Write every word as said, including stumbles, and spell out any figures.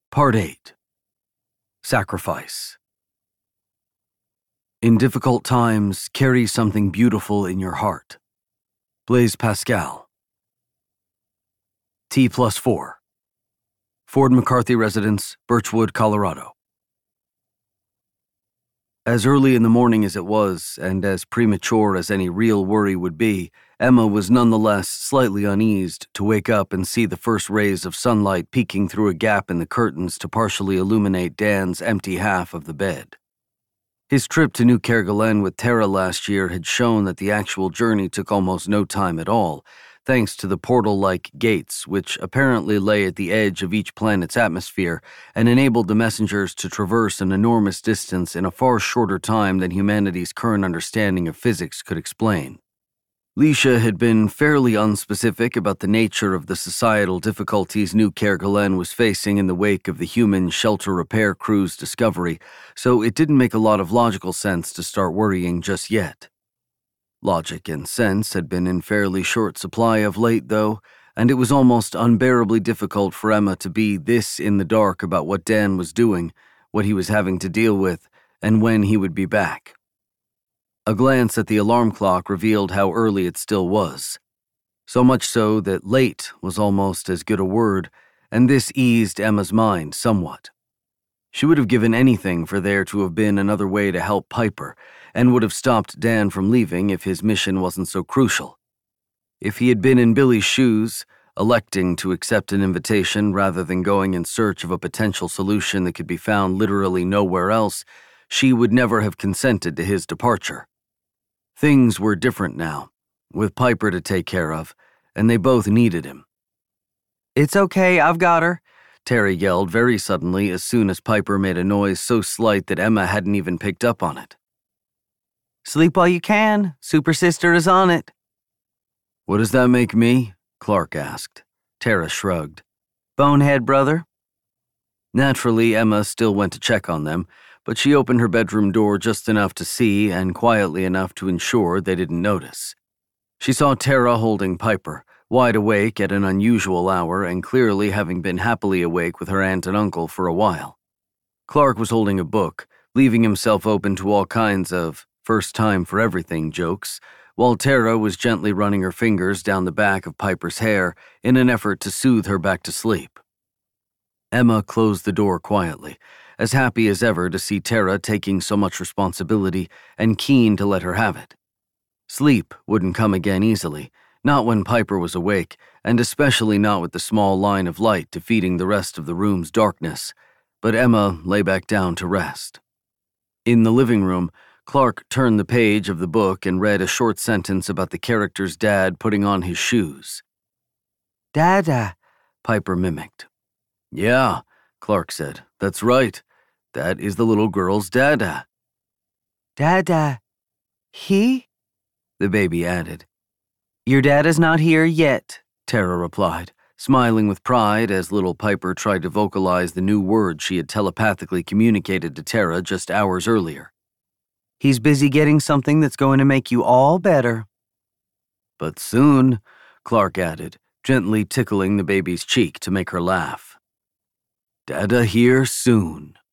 Part eight. Sacrifice. In difficult times, carry something beautiful in your heart. Blaise Pascal. T plus four. Ford McCarthy Residence, Birchwood, Colorado. As early in the morning as it was, and as premature as any real worry would be, Emma was nonetheless slightly uneased to wake up and see the first rays of sunlight peeking through a gap in the curtains to partially illuminate Dan's empty half of the bed. His trip to New Kerguelen with Tara last year had shown that the actual journey took almost no time at all, thanks to the portal-like gates, which apparently lay at the edge of each planet's atmosphere and enabled the messengers to traverse an enormous distance in a far shorter time than humanity's current understanding of physics could explain. Leisha had been fairly unspecific about the nature of the societal difficulties New Kerguelen was facing in the wake of the human shelter repair crew's discovery, so it didn't make a lot of logical sense to start worrying just yet. Logic and sense had been in fairly short supply of late, though, and it was almost unbearably difficult for Emma to be this in the dark about what Dan was doing, what he was having to deal with, and when he would be back. A glance at the alarm clock revealed how early it still was. So much so that late was almost as good a word, and this eased Emma's mind somewhat. She would have given anything for there to have been another way to help Piper, and would have stopped Dan from leaving if his mission wasn't so crucial. If he had been in Billy's shoes, electing to accept an invitation rather than going in search of a potential solution that could be found literally nowhere else, she would never have consented to his departure. Things were different now, with Piper to take care of, and they both needed him. "It's okay, I've got her," Terry yelled very suddenly as soon as Piper made a noise so slight that Emma hadn't even picked up on it. "Sleep while you can. Super Sister is on it." "What does that make me?" Clark asked. Tara shrugged. "Bonehead, brother." Naturally, Emma still went to check on them, but she opened her bedroom door just enough to see and quietly enough to ensure they didn't notice. She saw Tara holding Piper, wide awake at an unusual hour and clearly having been happily awake with her aunt and uncle for a while. Clark was holding a book, leaving himself open to all kinds of first-time-for-everything jokes, while Tara was gently running her fingers down the back of Piper's hair in an effort to soothe her back to sleep. Emma closed the door quietly, as happy as ever to see Tara taking so much responsibility and keen to let her have it. Sleep wouldn't come again easily, not when Piper was awake, and especially not with the small line of light defeating the rest of the room's darkness, but Emma lay back down to rest. In the living room, Clark turned the page of the book and read a short sentence about the character's dad putting on his shoes. "Dada," Piper mimicked. "Yeah," Clark said, "that's right. That is the little girl's dada." "Dada. He?" the baby added. "Your dad is not here yet," Tara replied, smiling with pride as little Piper tried to vocalize the new word she had telepathically communicated to Tara just hours earlier. "He's busy getting something that's going to make you all better." "But soon," Clark added, gently tickling the baby's cheek to make her laugh. "Dada here soon."